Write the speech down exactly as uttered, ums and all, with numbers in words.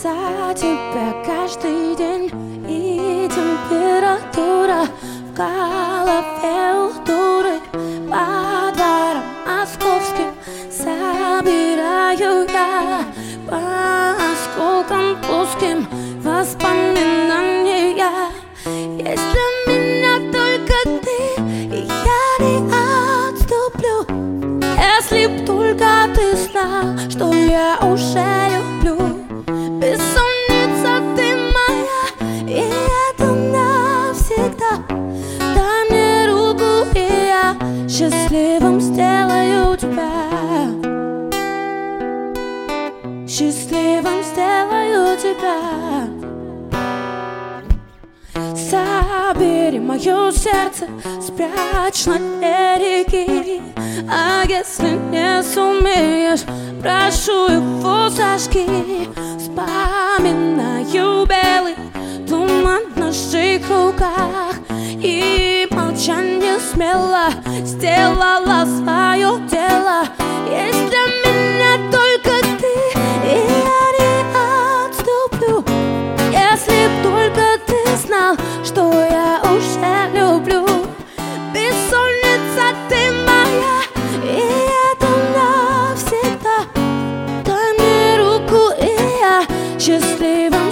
за тебя каждый день. И температура в голове у дуры. По дворам московским собираю я по осколкам плоским воспоминания. Есть для меня только ты, и я не отступлю. Если б только ты знал, что я уже люблю. Бессонница ты моя, и это навсегда. Дай мне руку, и я счастливым сделаю тебя. Счастливым сделаю тебя. Забери мое сердце, спрячь на дне реки. А если не сумеешь, прошу его зажги. Вспоминаю белый туман в наших руках, и молчание смело сделала свое дело. Есть для меня только ты, и я не отступлю. Если б только ты знал, что я уже люблю. Бессонница ты моя, и это навсегда. Дай мне руку, и я счастливым